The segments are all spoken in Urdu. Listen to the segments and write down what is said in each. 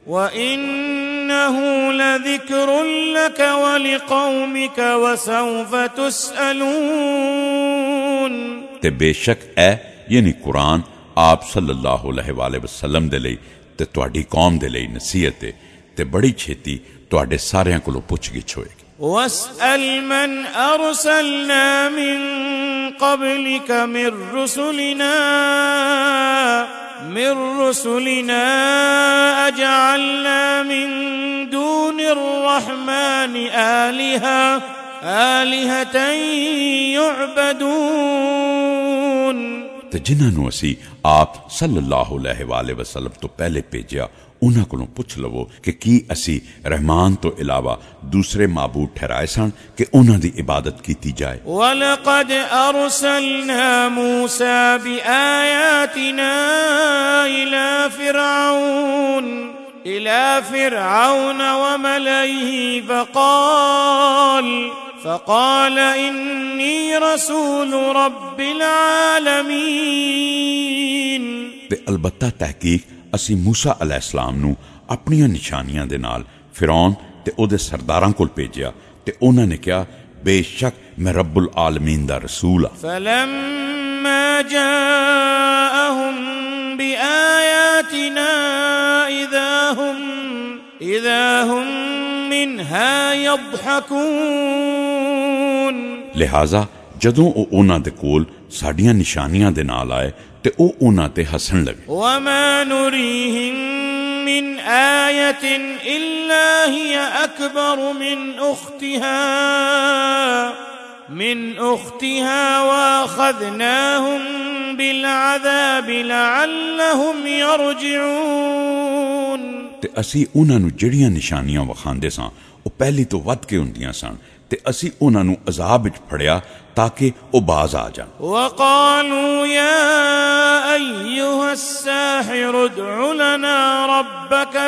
وَإِنَّهُ لَذِكْرٌ لَكَ وَلِقَوْمِكَ وَسَوْفَ تُسْأَلُونَ. تے بے شک اے یعنی قرآن آپ صلی اللہ علیہ وآلہ وسلم دے لئی تے تواڈی قوم دے لئی نصیحت ہے تے بڑی چھیتی تواڈے ساریاں کولوں پوچھ گچھ ہوئے گی. وَاسْأَلْ مَنْ أَرْسَلْنَا مِن قَبْلِكَ من رسلنا أجعلنا من دون الرحمن آلهة يعبدون. تے جنہاں نو اسی آپ صلی اللہ علیہ وآلہ وسلم تو پہلے بھیجیا انہاں کولوں پوچھ لو کہ کی اسی رحمان تو علاوہ دوسرے معبود ٹھہرائے سن کہ انہاں دی عبادت کیتی جائے. وَلَقَدْ أَرْسَلْنَا مُوسَى بِآيَاتِنَا إِلَى فِرْعَوْنَ وَمَلَئِهِ فقال إني رسول رب العالمین. تے البتہ تحقیق اسی موسیٰ علیہ السلام نو اپنی نشانیاں دے نال فرعون تے او دے سرداراں کول بھیجیا تے انہاں نے کہا بے شک میں رب العالمین دا رسول ہاں. فلما جاءهم بآياتنا إذا هم منها يضحكون. لہذا جدوں او انہاں دے کول ساڈیاں نشانیاں دے نال آئے تے او انہاں تے ہسن لگے. وما نريهم من آية إلا هي أكبر من أختها وأخذناهم بالعذاب لعلهم يرجعون. تے اسی انہاں نو جڑیاں نشانیاں وکھاندے ساں او پہلی تو ود کے ہوندیاں سن تے اسی انہاں نو عذاب وچ پھڑیا تاکہ او باز آ جان. وقالوا يا أيها الساحر ادع لنا ربك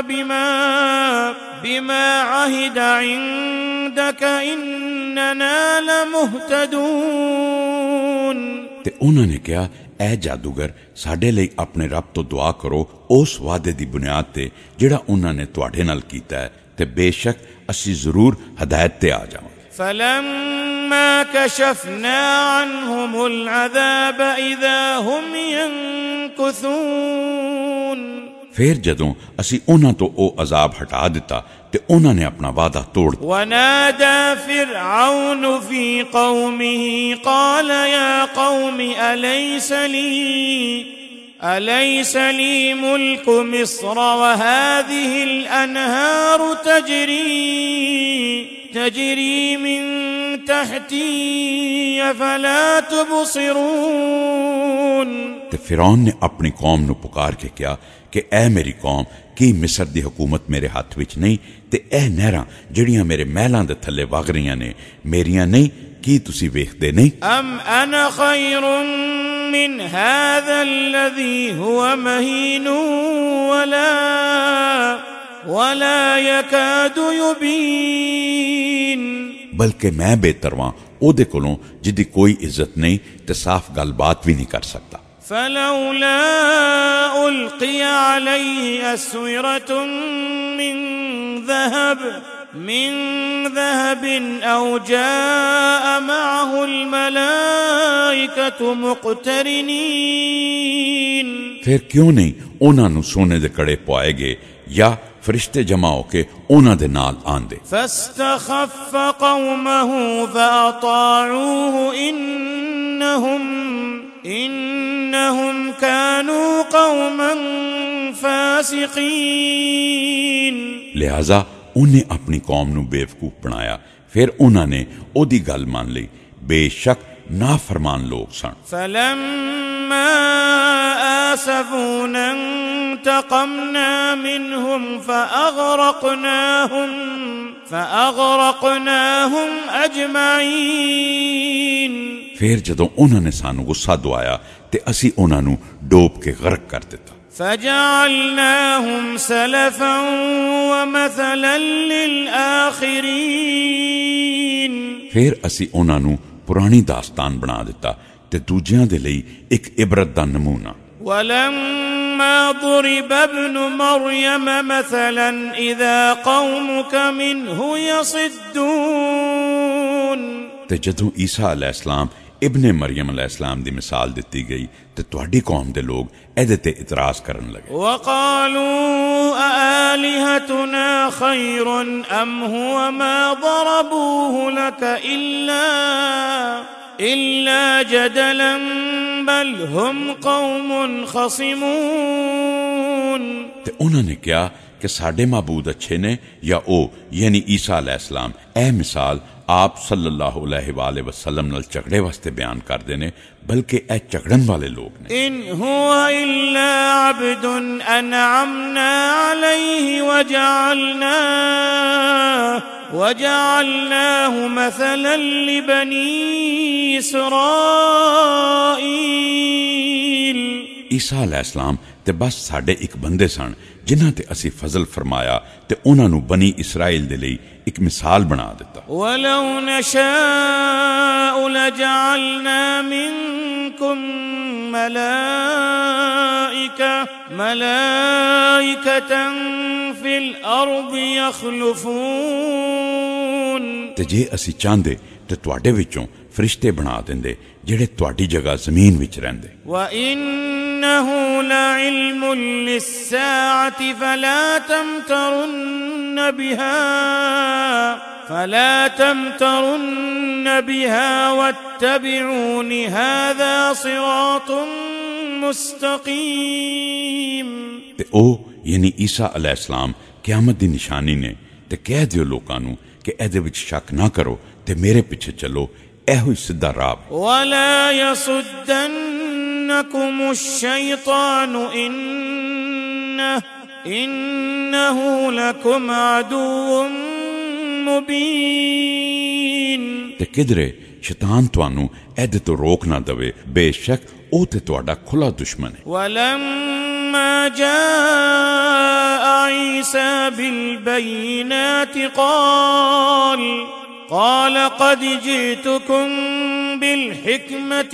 بما عهد عندك إننا لمهتدون. تے انہوں نے کہا اے جادوگر ساڈے لئی اپنے رب تو دعا کرو اس وعدے دی بنیاد تے جڑا انہوں نے تواڈے نال کیتا ہے تے بے شک اسی ضرور ہدایت تے آ جاواں. فلما كشفنا عنهم العذاب إذا هم ينكثون. پھر جدوں اسی انہاں تو او عذاب ہٹا دیتا تے انہاں نے اپنا وعدہ توڑ دیا. ونادى فرعون في قومه قال يا قوم أليس لي ملك مصر وهذه الأنهار تجري من تحتي فلا تبصرون. تے فرعون نے اپنی قوم نو پکار کے کہا کہ اے میری قوم کی مصر دی حکومت میرے ہاتھ وچ نہیں تے اے نہراں جڑیاں میرے محلاں دے تھلے وگ رہیاں نے میریاں نہیں کی تسی ویکھدے نہیں. ام انا خیر من هذا الذي هو مهين ولا يكاد يبين. بلکہ میں بہتر واں او دے کولوں جدی کوئی عزت نہیں تے صاف گل بات بھی نہیں کر سکتا. فلولا ألقي عليه أسورة من ذهب أو جاء معه الملائكة مقترنين. پھر کیوں نہیں انہاں نو سونے دے کڑے پوائے گے یا فرشتے جمع ہو کے انہاں دے نال آندے. فاستخف قومه فأطاعوه إنهم كانوا قوما فاسقين. لہذا انہیں اپنی قوم نو بیوقوف بنایا پھر انہوں نے او دی گل مان لی بے شک نافرمان لوگ سن. فلما آسفونا انتقمنا منهم فأغرقناهم أجمعين. پھر جدوں انہوں نے سانو غصہ دوایا تے اسی انہوں نو ڈوب کے غرق کر دیتا. فجعلناهم سلفا ومثلا للآخرین. پھر اسی انہوں نو پرانی داستان بنا دیتا تے دوجیاں دے لئی ایک عبرت دا نمونہ. ولما ولما ضرب ابن مريم مثلا إذا قومك منه يصدون. تے جدوں عیسیٰ علیہ السلام ابن مریم علیہ السلام دی مثال دتی گئی تے تہاڈی قوم دے لوگ ایدے تے اعتراض کرن لگے. وقالوا آلهتنا خير أم هو ما ضربوه لك إلا جدلا بل هم قوم خصمون. تے انہوں نے کیا کہ ساڈے معبود اچھے نے یا او یعنی عیسیٰ علیہ السلام اے مثال آپ صلی اللہ علیہ وآلہ وسلم نال جھگڑے واسطے بیان کر دینے بلکہ اے جھگڑن والے لوگ نے. ان هو الا عبد انعمنا عليه وجعلناه مثلا لبني اسرائيل. عیسیٰ علیہ السلام تے بس ساڈے ایک بندے سن جنہاں تے اسی فضل فرمایا تے انہاں نو بنی اسرائیل دے لئی ایک مثال بنا دیتا. وَلَوْ نَشَاءُ لَجَعَلْنَا مِنْكُمْ مَلَائِكَةً فِي الْأَرْضِ يَخْلُفُونَ. تے جے اسی چاہندے تے تواڈے وچوں فرشتے بنا دیندے جڑے تواڈی جگہ زمین وچ رہندے. وَإِنَّهُ لَعِلْمٌ لِلسَّاعَةِ فلا تمترن بها واتبعون هذا صراط مستقیم. تے او یعنی عیسیٰ علیہ السلام قیامت دی نشانی نے تے کہہ دیو لوکاں نو کہ اے وچ شک نہ کرو تے میرے پیچھے چلو ایہو سیدھا راہ. ولا يصدنكم الشيطان انه لكم عدو مبین. تے کدرے شیطان توانو ایدے تو روک نہ دوے بے شک او تے تواڈا کھلا دشمن ہے. ولما جاء عیسیٰ بالبینات قال قد جئتكم بالحکمة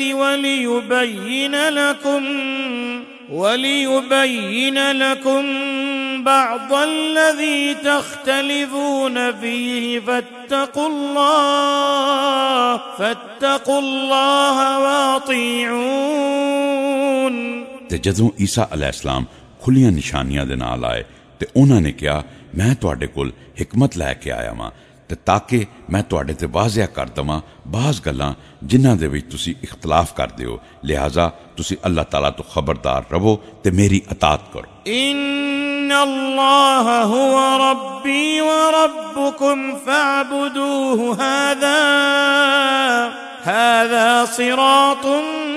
وليبين لكم بعض الذي تختلفون فيه فاتقوا الله واطيعون. تے جدوں عیسیٰ علیہ السلام کھلیاں نشانیاں دے نال آئے تے انہاں نے کہا میں تواڈے کول حکمت لے کے آیا ہاں تے تاکہ میں تواڈے تے واضح کر دواں بعض گلاں جنہاں دے وچ تسی اختلاف کر دیو لہذا تسی اللہ تعالیٰ تو خبردار رہو تے میری اطاعت کرو. ان اللہ هو ربی وربکم فاعبدوه هذا صراط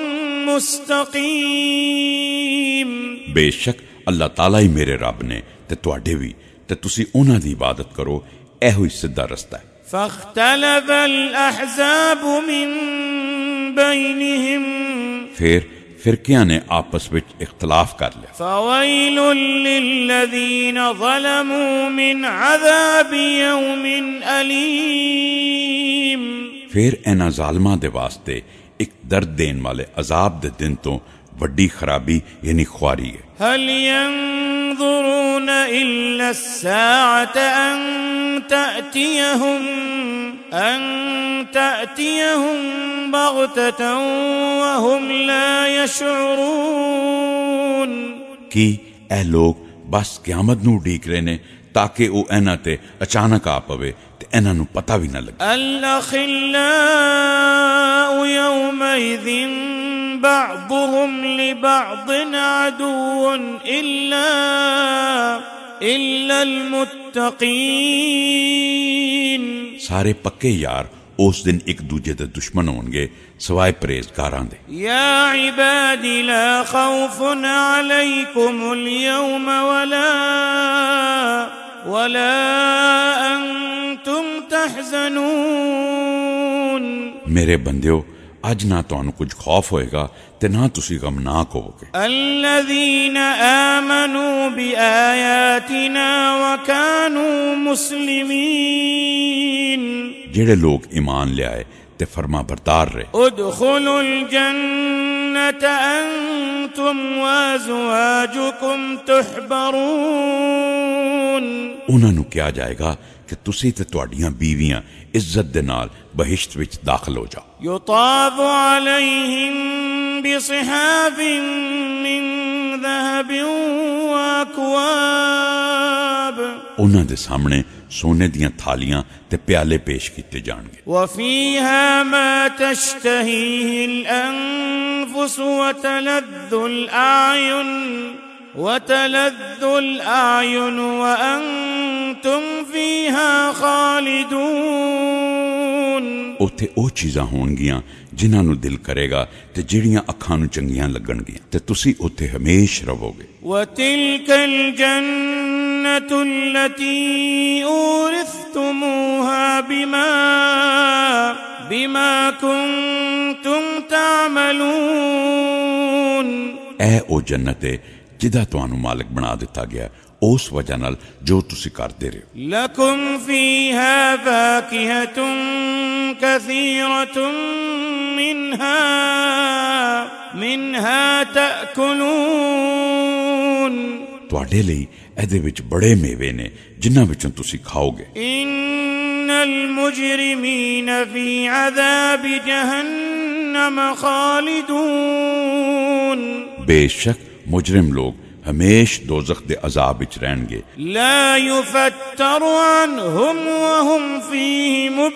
مستقیم. بے شک اللہ تعالیٰ ہی میرے رب نے تے تواڈے وی تے تسی انہاں دی عبادت کرو ایہو ہی سیدھا رستہ ہے. فاختلف الاحزاب من بینہم پھر فرقیاں نے آپس وچ اختلاف کر لیا. فویل للذین ظلموا من عذاب یوم علیم. پھر انہاں ظالماں دے واسطے ایک درد دین والے عذاب دے دن تو وڈی خرابی یعنی خواری ہے. هل ينظرون إلا الساعة أن تأتيهم بغتة وهم لا يشعرون. کی اے لوگ بس قیامت نو ڈیک رہے نے تاکہ او انہاں تے اچانک آ پوے تے انہاں نو پتہ بھی نہ لگے. الأخلاء يومئذ بعضهم لبعض عدو إلا المتقین. سارے پکے یار اس دن ایک دوجے دے دشمن ہون گے سوائے پرہیزگاراں دے. یا عباد لا خوف علیکم اليوم ولا انتم تحزنون. میرے بندیو اج نہ تانوں کچھ خوف ہوئے گا تے نہ تسی غمناک ہو گے. الذین آمنوا بآیاتنا وکانوا مسلمین. جڑے لوگ ایمان لے آئے تے فرما بردار رہے. ادخلوا الجنة أنتم وأزواجكم تحبرون انہاں نو کیا جائے گا کہ تسی تے تواڈیاں بیویاں عزت دے نال بہشت وچ داخل ہو جاؤ. يطاف عليهم بصحاف من ذهب وأكواب انہاں دے سامنے سونے دیاں تھالیاں تے پیالے پیش کیتے جان گے. وفيها ما تشتهيه الأنفس وتلذ الأعين وأنتم فيها خالدون. اوتھے او چیزاں ہون گیاں جنہاں نو دل کرے گا تے جڑیاں اکھاں نو چنگیاں لگن گیاں تے تسی اوتھے ہمیش رہو گے. وتلك الجنة التي أورثتموها بما كنتم تعملون. اے او جنت ہے جدا تانوں مالک بنا دتا گیا اس وجہ نال جو تسی کردے رہے. لكم فيها فاكهة كثيرة منها تأكلون. تواڈے لئی ایدے وچ بڑے میوے نے جنہاں وچوں تسی کھاؤ گے. ان المجرمین فی عذاب جہنم خالدون. بے شک مجرم لوگ ہمیش دوزخ دے عذاب وچ رہن گے. لا یفتر عنہم وہم فیہ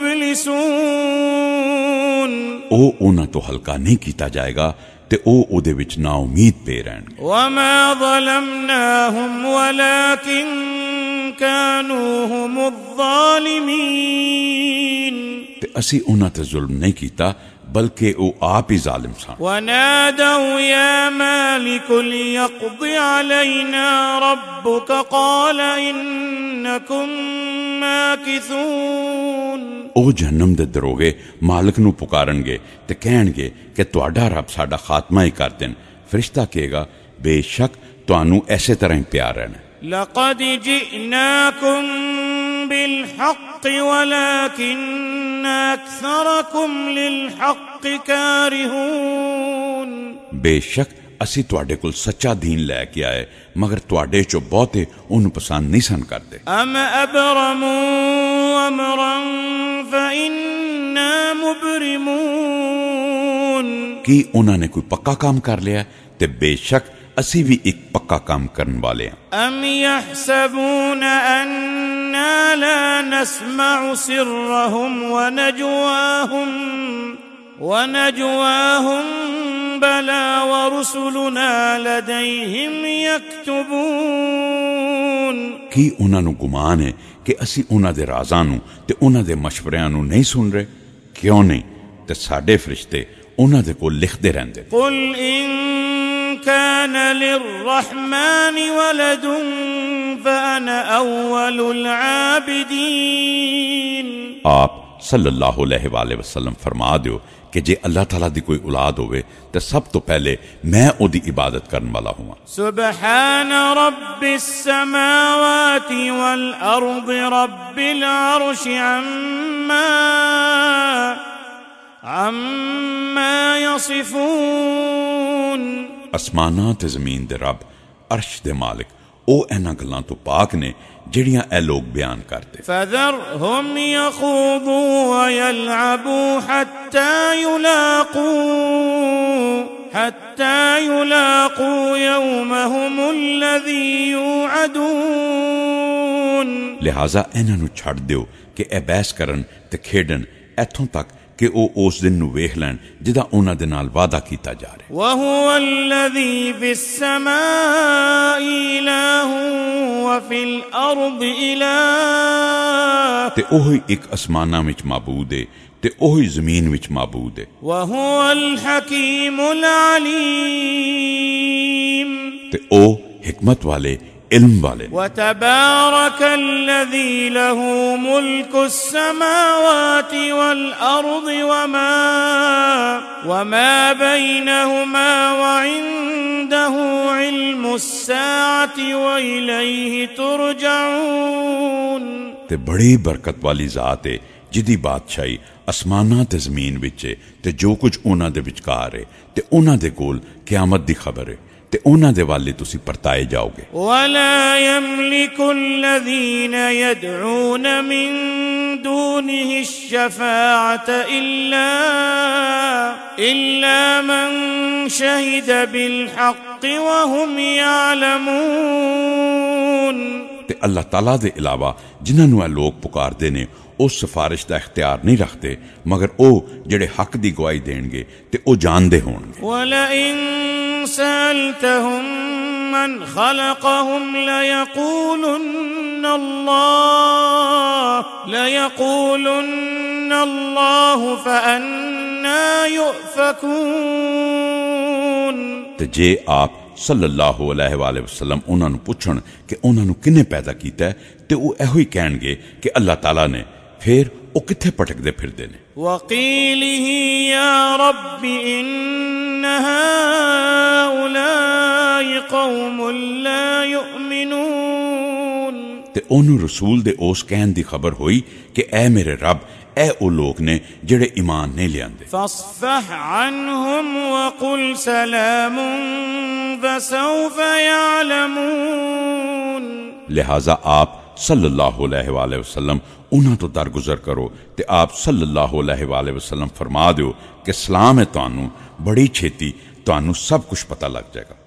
مبلسون. او انہاں تو ہلکا نہیں کیتا جائے گا تے او دے وچ نا امید پہ رہن گے. وما ظلمناہم ولکن كانوا هم الظالمین. تے اسی انہاں تے ظلم نہیں کیتا بلکہ او آپ ہی ظالم سن. ونادوا یا مالک لیقض علینا ربک قال انکم ماکثون. او جہنم دے دروغے مالک نو پکارن گے تے کہن گے کہ تواڈا رب ساڈا خاتمہ ہی کر دین. فرشتہ کہے گا بے شک تانوں ایسے طرح ہی پیار رہنا. لقد جئناکم بالحق ولكن اکثرکم للحق کارہون. بے شک اسی تواڈے کول سچا دین لے کے آئے مگر تواڈے چو بہتے انہوں پسند نہیں سن کرتے. ام ابرموا امرا فإنا مبرمون. کی انہوں نے کوئی پکا کام کر لیا تے بے شک اسی بھی ایک پکا کام کرن والے ہیں. ام یحسبون اننا لا نسمع سرهم ونجواهم بلا ورسلنا لديهم يكتبون. کی انہوں نے گمان ہے کہ اسی انہوں دے رازاں نو تے انہوں دے مشوریاں نو نہیں سن رہے؟ کیوں نہیں؟ تے ساڈے فرشتے انہوں دے کو لکھ دے رہندے. قل ان كان للرحمن ولد فأنا أول العابدين. آپ صلی اللہ علیہ وآلہ وسلم فرما دیو کہ جے اللہ تعالیٰ دی کوئی اولاد ہوئے تو سب تو پہلے میں او دی عبادت کرن والا ہوں. سبحان رب السماوات والأرض رب العرش عما يصفون. اسماناں تے زمین دے رب عرش دے مالک او اینا گلاں تو پاک نے جڑیاں اے لوگ بیان کرتے. فذرهم يخوضوا ويلعبوا حتى يلاقوا يومهم الذي يوعدون. لہذا انہاں نو چھڑ دیو کہ اے بحث کرن تے کھیڈن ایتھوں تک کہ او اس دن نو ویکھ لین جدا انہاں دے نال وعدہ کیتا جا رہا ہے. وَهُوَ الَّذِي فِي السَّمَاءِ إِلَٰهٌ وَفِي الْأَرْضِ إِلَٰهٌ. تے اوہی ایک اسماناں وچ معبود ہے تے اوہی زمین وچ معبود ہے. وَهُوَ الْحَكِيمُ الْعَلِيمُ. تے او حکمت والے علم والے. وَتَبَارَكَ الَّذِي لَهُ مُلْكُ السَّمَاوَاتِ وَالْأَرْضِ وَمَا بَيْنَهُمَا وَعِندَهُ عِلْمُ السَّاعَةِ وَإِلَيْهِ تُرْجَعُونَ. تے بڑی برکت والی ذات ہے جدی بادشاہی ਅਸਮਾਨਾਂ ਤੇ ਜ਼ਮੀਨ ਵਿੱਚ ਹੈ ਤੇ ਜੋ ਕੁਝ ਉਹਨਾਂ ਦੇ ਵਿਚਕਾਰ ਹੈ ਤੇ ਉਹਨਾਂ ਦੇ ਕੋਲ ਕਿਆਮਤ ਦੀ ਖਬਰ ਹੈ ਤੇ ਉਹਨਾਂ ਦੇ ਵੱਲ ਤੁਸੀਂ ਪਰਤਾਏ ਜਾਓਗੇ। ولا يملك الذين يدعون من دونه الشفاعة إلا من شهد بالحق وهم يعلمون۔ ਤੇ ਅੱਲਾਹ ਤਾਲਾ ਦੇ ਇਲਾਵਾ ਜਿਨ੍ਹਾਂ ਨੂੰ ਇਹ ਲੋਕ ਪੁਕਾਰਦੇ ਨੇ ਉਹ ਸਿਫਾਰਿਸ਼ ਦਾ ਇਖਤਿਆਰ ਨਹੀਂ ਰੱਖਦੇ ਮਗਰ ਉਹ ਜਿਹੜੇ ਹੱਕ ਦੀ ਗਵਾਹੀ ਦੇਣਗੇ ਤੇ ਉਹ ਜਾਣਦੇ ਹੋਣਗੇ۔ وَلَئِن سَأَلْتَهُم مَّنْ خَلَقَهُمْ لَيَقُولُنَّ اللَّهُ فَأَنَّىٰ يُؤْفَكُونَ۔ ਤੇ ਜੇ ਆਪ ਸੱਲੱਲਾਹੁ ਅਲੈਹਿ ਵਸੱਲਮ ਉਹਨਾਂ ਨੂੰ ਪੁੱਛਣ ਕਿ ਉਹਨਾਂ ਨੂੰ ਕਿਹਨੇ ਪੈਦਾ ਕੀਤਾ ਹੈ ਤੇ ਉਹ ਇਹੋ ਹੀ ਕਹਿਣਗੇ ਕਿ ਅੱਲਾਹ ਤਾਲਾ ਨੇ, ਫਿਰ ਉਹ ਕਿੱਥੇ ਭਟਕਦੇ ਫਿਰਦੇ ਨੇ। وَقِيلِهِ يَا رَبِّ إِنَّ هَٰؤُلَاءِ قَوْمٌ لَّا يُؤْمِنُونَ۔ ਤੇ ਉਹਨੂੰ ਰਸੂਲ ਦੇ ਉਸ ਕਹਿਣ ਦੀ ਖਬਰ ਹੋਈ ਕਿ ਐ ਮੇਰੇ ਰੱਬ ਇਹ ਉਹ ਲੋਕ ਨੇ ਜਿਹੜੇ ਈਮਾਨ ਨਹੀਂ ਲਿਆਂਦੇ। فَاصْفَحْ عَنْهُمْ وَقُلْ سَلَامٌ فَسَوْفَ يَعْلَمُونَ۔ لہٰذا آپ صلی اللہ علیہ وآلہ وسلم انہاں تو درگزر کرو تے آپ صلی اللہ علیہ وآلہ وسلم فرما دیو کہ سلام ہے تانوں، بڑی چھیتی تانوں سب کچھ پتہ لگ جائے گا۔